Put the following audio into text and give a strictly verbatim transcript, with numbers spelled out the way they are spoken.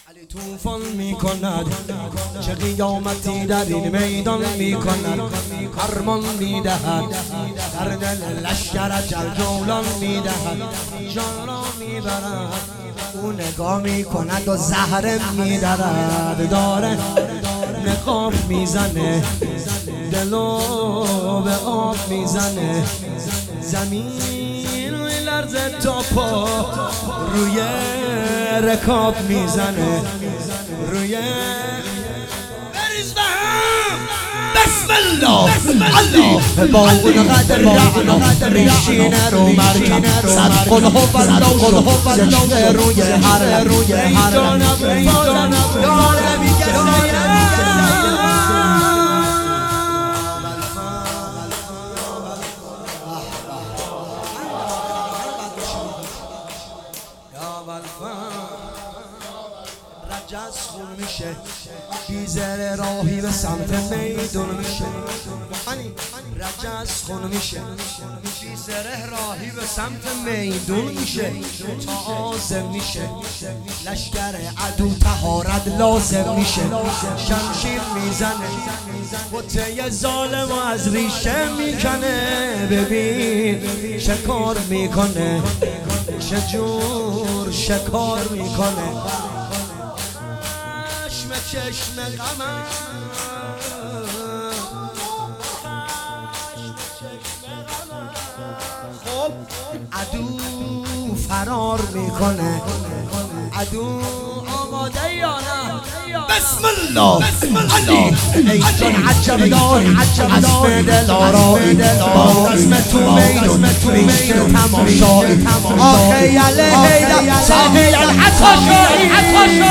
علی توفان میکند چه قیامتی در این میدان میکند، فرمان میدهد در دل لشکر اجل جولان میدهد، جان را میبرد او نگاه میکند و زهره میدرد، داره نقاب میزنه دلو به آب میزنه، زمین لرزه تا پا روی رکاب میزنه، روی بریز به هم بسم الله الله با اون قدر رعنا میشینه رو مرکب، صد قل هو الله زشته روی هر روی هر یاره میگه رجز خون میشه بیزر راهی به سمت میدون میشه، رجز خون میشه بیزر راهی به سمت میدون میشه، تا آزم میشه لشکر عدو طهارت لازم میشه، شمشیر میزنه بطه ظالم و از ریشه میکنه، ببین چه کار میکنه چه جور شکار میکنه، چشم غمم خب عدو فرار میکنه، عدو آماده یا نه؟ بسم الله علی ای جان عجب داری عزم دل آرایی، با عزم تو میدون ریشه تماشایی، آخه یله هیدر ساقی العطاشایی